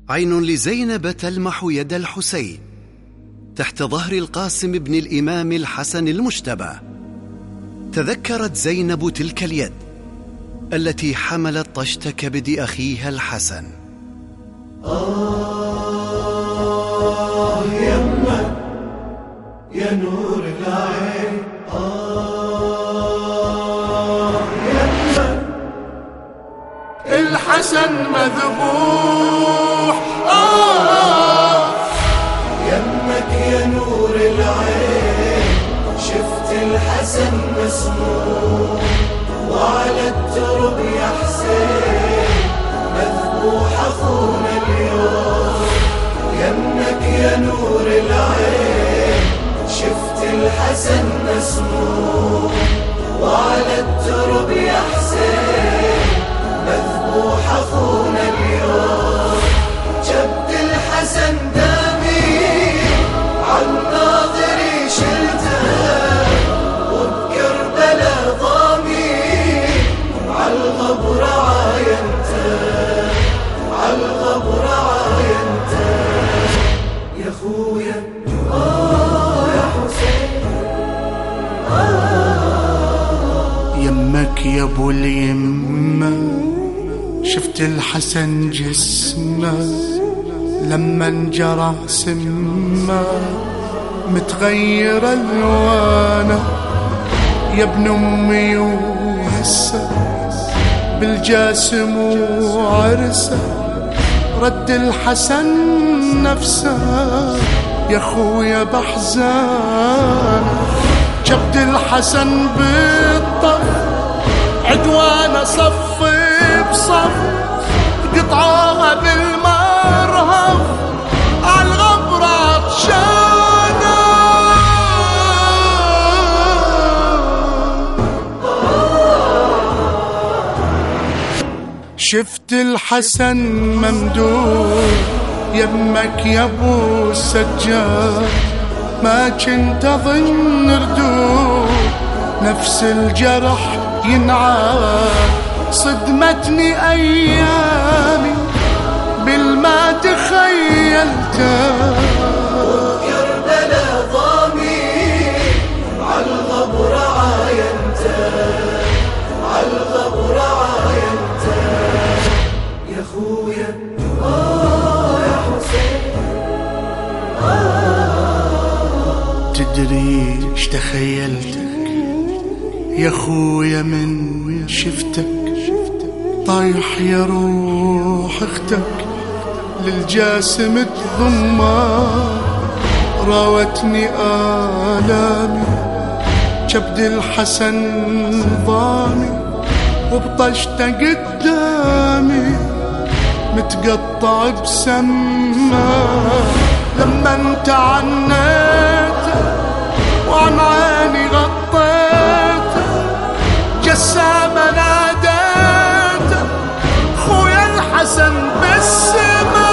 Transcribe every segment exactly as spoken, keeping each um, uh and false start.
عين لزينب تلمح يد الحسين تحت ظهر القاسم بن الإمام الحسن المجتبى. تذكرت زينب تلك اليد التي حملت طشت كبد أخيها الحسن. آه يمه يا نور العين، آه يمه الحسن مذبوح، آه يمك يا نور العين، شفت الحسن مسموح وعلى الترب يا حسين مذبوح أخونا اليوم. يمك يا نور العين، شفت الحسن مسموح وعلى الترب يا حسين مذبوح أخونا اليوم. جبت الحسن دامي عالناظري شلته، وبكربلا ضامي عالغبر عاينته، عالغبر عاينته. يا خويا آه يا حسين، آه يمك يا ابو اليمه، شفت الحسن جسمه لما انجرى سمه متغير الوانه. يا ابن امي وهسه بالجاسم وعرسه رد الحسن نفسه، يا خويا بحزان. جبت الحسن بالطف عدوانه صف بصف، قطعوها بالمرهف عالغبر عطشانه. شفت الحسن ممدود يمك يا ابو السجاد، ما كنت اظن ردود نفس الجرح ينعاد. صدمتني ايامي بالما تخيلته، وبكربلا ضامي عالغبر عاينته، عالغبر عاينته. يا خويا آه يا حسين، آه تدري ايش تخيلتك يا خويا من شفتك؟ طايح يا روح اختك للجاسم تضمه، راوتني آلامي كبد الحسن ضامي، وبطشته قدامي متقطع بسمه. لما انت عنيت وعن عيني غطيت جسامة ناديت خويا الحسن بالسما.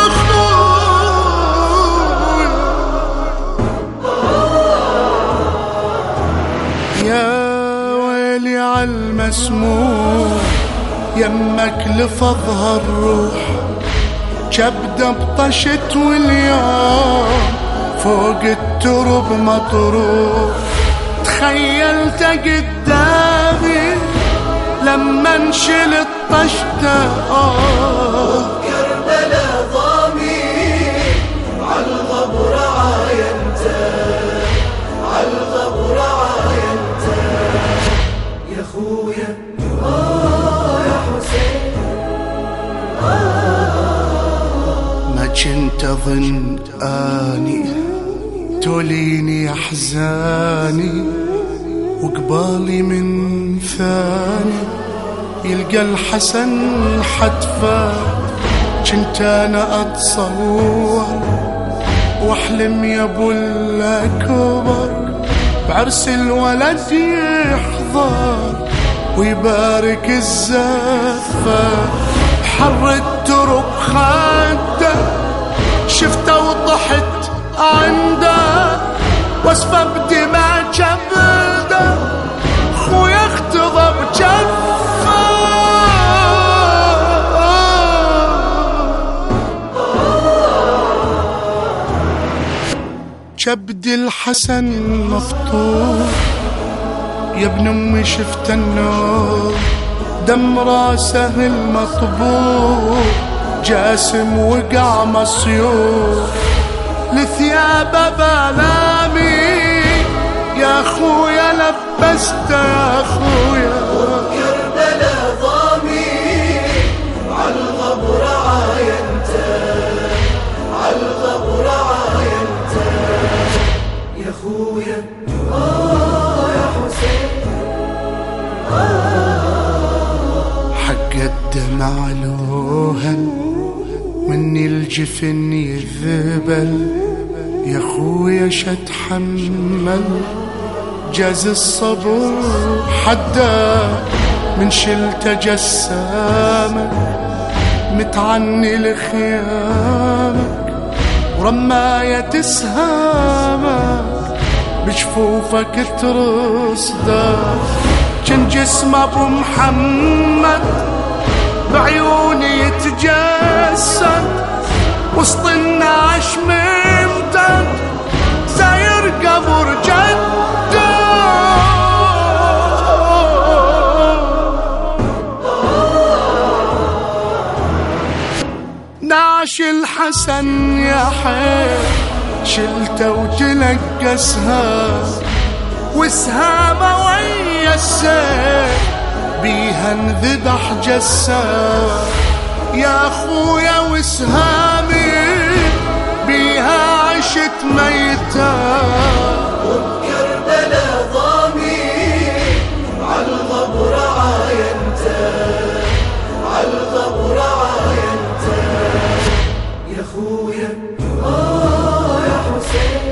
يا ويلي عالمسموح يمك لفظها الروح، كبده بطشت واليوم فوق الترب مطروح. تخيلت قدامي لما انشل الطشته، آه كربلا ضامي عالغبر عاينته، عالغبر عاينته. يا خويا آه يا حسين، آه ما كنت اظن اني توليني احزاني، وقبالي من ثاني يلقى الحسن حتفه. كنت انا اتصور واحلم يا ابو الاكبر بعرس الولد يحضر ويبارك الزفه. حر الترب خده شفته وضحت عنده، واسفه بدماء جبده خويا اختضب جفه. كبد الحسن مفطور، يا ابن امي شفت النور، دم راسه المطبوع، جاسم وقع مصيور، لثيابه بالامي، يا خويا لبسته يا خويا، وبكربلاء ضامي، عالغبر عاينته، عالغبر عاينته، يا خويا آه يا حسين آه. حق الدمع لوهن مني الجفن يذبل، يا خويا شتحمل جاز الصبر حدا من شلت جسامك، متعني لخيامك ورماية سهامك، بجفوفك ترصدك كان جسم ابو محمد، بعيوني يتجسد وسط النعش ممتد، زاير قبر جده، نعش الحسن يا حي شلته وتلقسها، وسهامه ويا السيف بيها انذبح جسا، يا خويا وسهامي بيها عشت ميتا، وبكربلاء ضامي، عالغبر عاينته، عالغبر عاينته، يا خويا آه يا حسين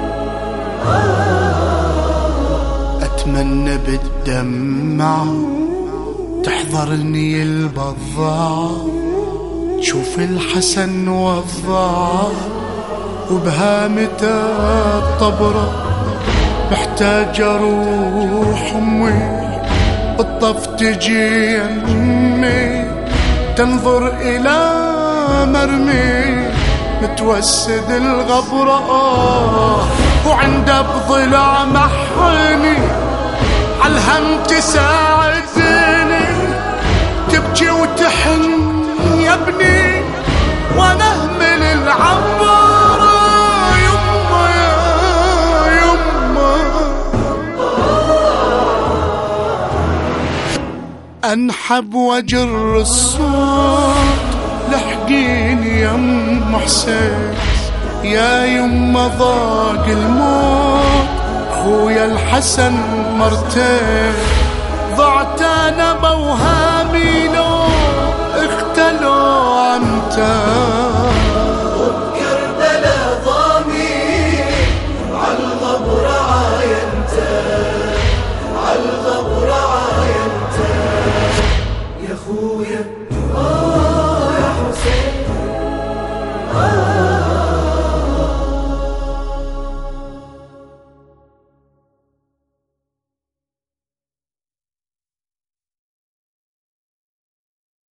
آه. أتمنى بالدمع تحضرني البضاعة، تشوف الحسن وضاعة وبهامته الطبرة، محتاج اروح امي بالطف تجي يمي، تنظر الى مرمي متوسد الغبرة، وعنده بضلع محني عالهم تساعدني، تبكي وتحن يا ابني وانا اهمل العبارة، يما يا يما انحب واجر الصوت، لحقيني يا ام حسين، يا يما ضاق الموت، خويا الحسن مرتين، ضعت انا بوهامي لو اختلوا عمتين.